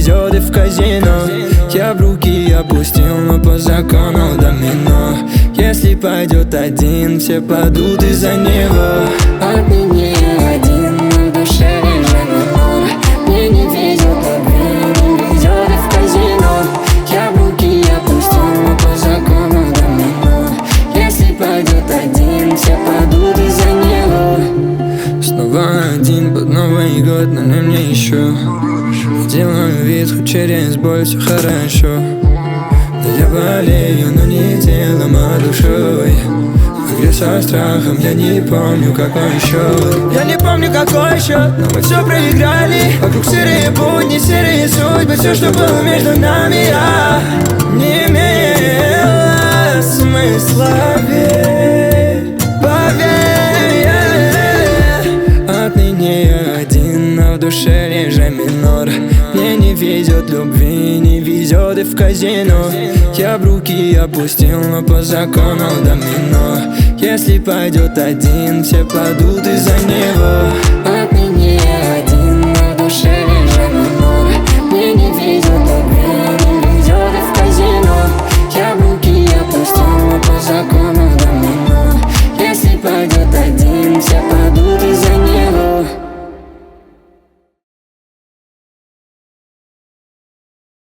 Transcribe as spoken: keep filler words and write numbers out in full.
везет и в казино. Я в руки опустил, но по закону домино. Если пойдет один, все падут из-за него. Отныне я один, но в душе лежит минор. Мне не везет любви, не везет и в казино. Я в руки опустил, но по закону домино. Если пойдет один, все падут из-за него. Снова один под Новый год, но не мне еще. Делаю вид, хоть через боль все хорошо. Но я болею, но не телом, а душой. В игре со страхом я не помню, какой счет. Я не помню, какой счет, но мы все проиграли. Вокруг серые будни, серые судьбы. Все, что было между нами, а не имело смысла. Верь, поверь. Отныне я один, но в душе лежит минор. Мне не везет любви, не везет и в казино. Я в руки опустил, но по закону домино. Если пойдет один, все падут из-за него. Отныне я один, но в душе лежит минор. Мне не везет любви, не везет и в казино. Я в руки опустил, но по закону домино. Если пойдет один,